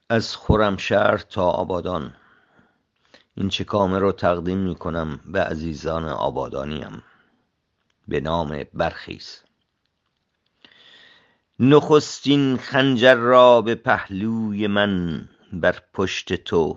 از خرمشهر تا آبادان این چکامه رو تقدیم می کنم به عزیزان آبادانیم به نام برخیز. نخستین خنجر را به پهلوی من بر پشت تو،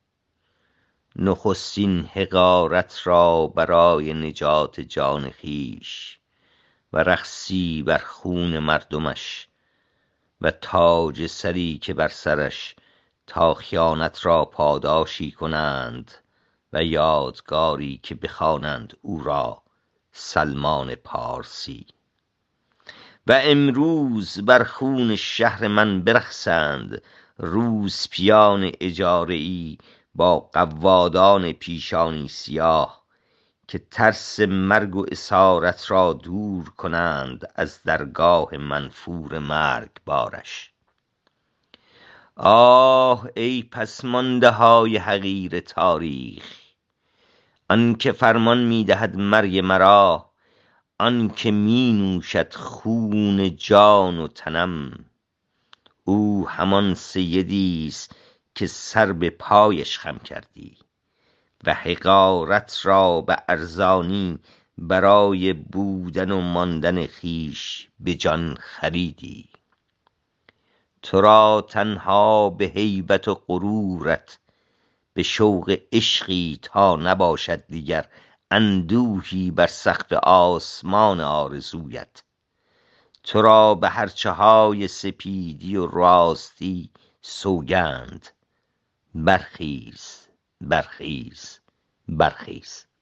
نخستین حقارت را برای نجات جان خویش و رقصی بر خون مردمش و تاج سری که بر سرش تا خیانت را پاداشی کنند و یادگاری که بخوانند او را سلمان پارسی. و امروز بر خون شهر من برقصند روسپیان اجاره ای با قوادان پیشانی سیاه، که ترس مرگ و اسارت را دور کنند از درگاه منفور مرگبارش. آه ای پسمانده های حقیر تاریخ، آن که فرمان میدهد مرگ مرا، آن که می نوشد خون جان و تنم، او همان سیدیست که سر به پایش خم کردی و حقارت را به ارزانی برای بودن و ماندن خویش به جان خریدی. تو را تنها به هیبت و غرورت، به شوق عشقی تا نباشد دیگر اندوهی بر سقف آسمان آرزویت. تو را به هرچه های سپیدی و راستی سوگند. برخیز برخیز برخیز.